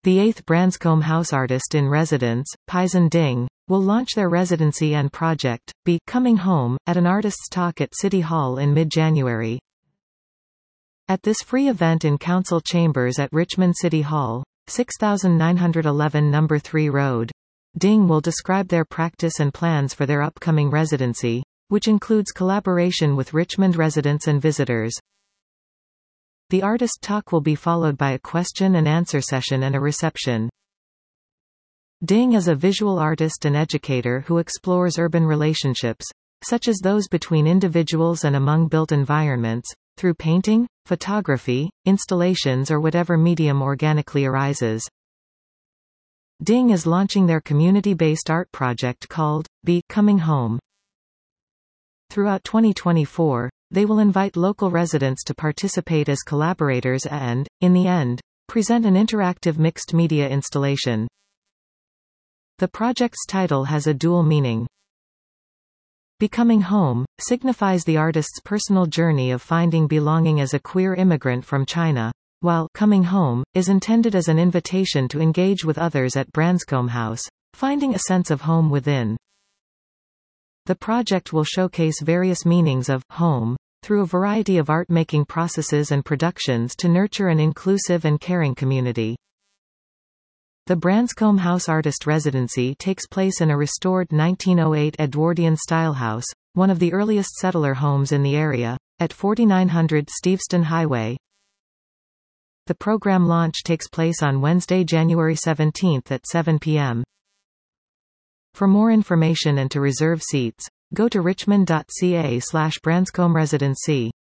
The 8th Branscombe House Artist in Residence, Paisan Ding, will launch their residency and project, Be Coming Home, at an artist's talk at City Hall in mid-January. At this free event in Council Chambers at Richmond City Hall, 6911 No. 3 Road, Ding will describe their practice and plans for their upcoming residency, which includes collaboration with Richmond residents and visitors. The artist talk will be followed by a question and answer session and a reception. Ding is a visual artist and educator who explores urban relationships, such as those between individuals and among built environments, through painting, photography, installations or whatever medium organically arises. Ding is launching their community-based art project called Be Coming Home. Throughout 2024, they will invite local residents to participate as collaborators and, in the end, present an interactive mixed-media installation. The project's title has a dual meaning. Becoming Home signifies the artist's personal journey of finding belonging as a queer immigrant from China, while Coming Home is intended as an invitation to engage with others at Branscombe House, finding a sense of home within. The project will showcase various meanings of home through a variety of art-making processes and productions to nurture an inclusive and caring community. The Branscombe House Artist Residency takes place in a restored 1908 Edwardian-style house, one of the earliest settler homes in the area, at 4900 Steveston Highway. The program launch takes place on Wednesday, January 17 at 7 p.m. For more information and to reserve seats, go to richmond.ca/Branscombe Residency.